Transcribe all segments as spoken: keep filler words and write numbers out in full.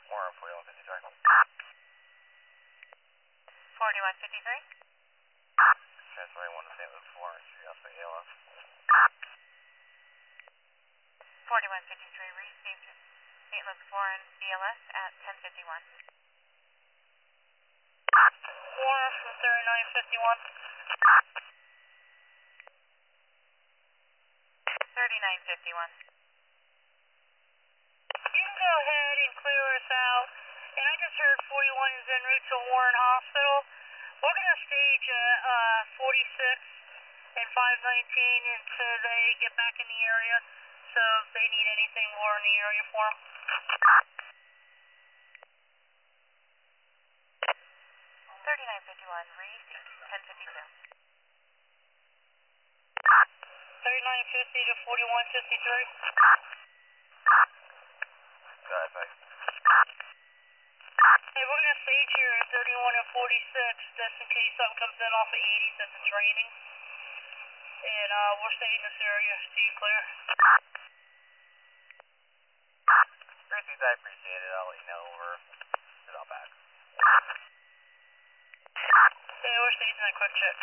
Warren, forty-one fifty-three. forty-one fifty-three. Transferring one to Saint Louis Warren, Street Alpha E L F. forty-one fifty-three received Saint Louis Warren B L S at ten fifty-one. Warren from thirty-nine fifty-one. thirty-nine fifty-one. You can go ahead and clear us out. And I just heard forty-one is en route to Warren Hospital. We're going to stage at uh, forty-six and five nineteen until they get back in the area. So if they need anything, we're in the area for them. thirty-nine fifty-one received ten fifty-two. thirty-nine fifty to forty-one fifty-three. Got it, thanks. Hey, we're going to stage here at thirty-one and forty-six just in case something comes in off of eighty since it's raining. And uh, we're staying in this area. See you clear. Received, I appreciate it. I'll let you know over. Sit out back. Yeah, we're staging that quick check.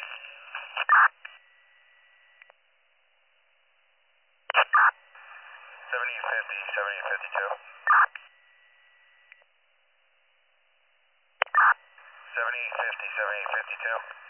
seventy fifty, seventy fifty-two. seventy fifty, seventy fifty-two.